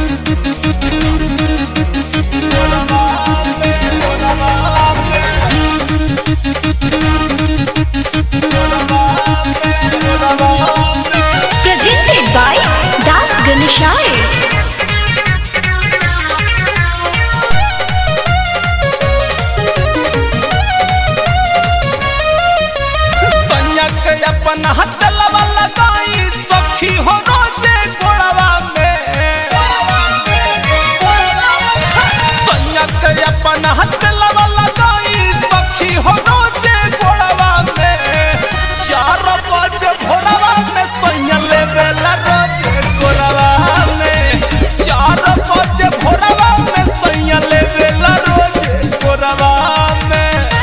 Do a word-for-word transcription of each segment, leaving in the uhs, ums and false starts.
Presented by Das Ganeshai. अपन हाथ लवा लगाई सखी हो रोजे गोड़वा में सैया के अपन हाथ लवा लगाई सखी हो रोजे गोड़वा में चार बजे भोरवा में सैया लेवेला रोजे गोड़वा में चार बजे भोरवा में सैया लेवेला रोजे गोड़वा में।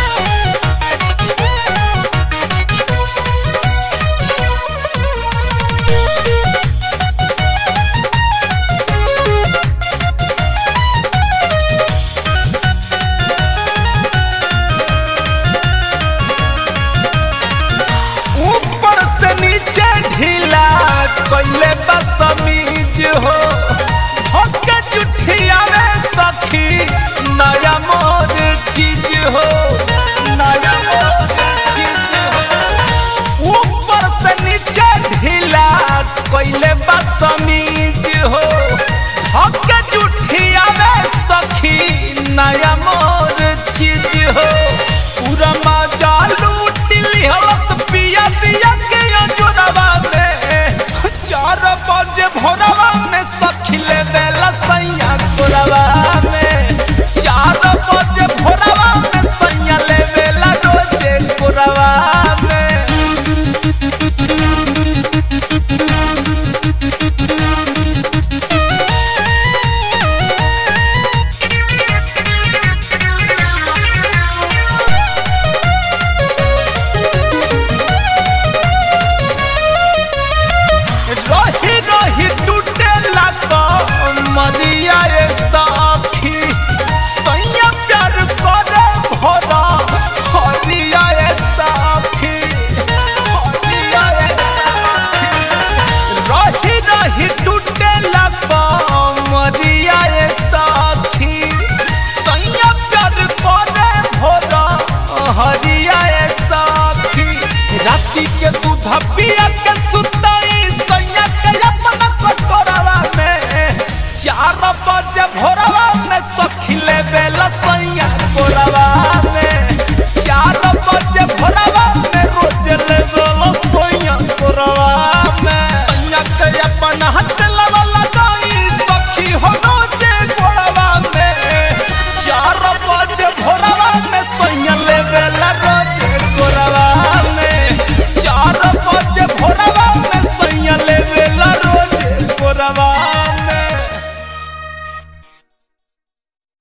कैले बसमीज हो होके जुठिया में सखी नया मोर चीज हो नया मोर चीज हो ऊपर से नीचे ढीला कैले बसमीज हो होके जुठिया में सखी नया मोर चीज हो पूरा मजा लूट लिहलत पिया दिया के जोड़वा में चार बजे भोरवा में सखी लेवेला सैया गोरवा में चार बजे भोरवा में सैया लेवेला रोजे गोरवा में। रही रही टूटे लगा मरिया ये साखी सैया प्यार करे भोरा हरिया ये साखी हरिया ये साखी रही रही टूटे लगा मरिया ये साखी सैया प्यार करे भोरा हरिया ये साखी राती के दूध पिया के सुताई चार बजे भोरवा में सखी लेवेला सैया गोरवा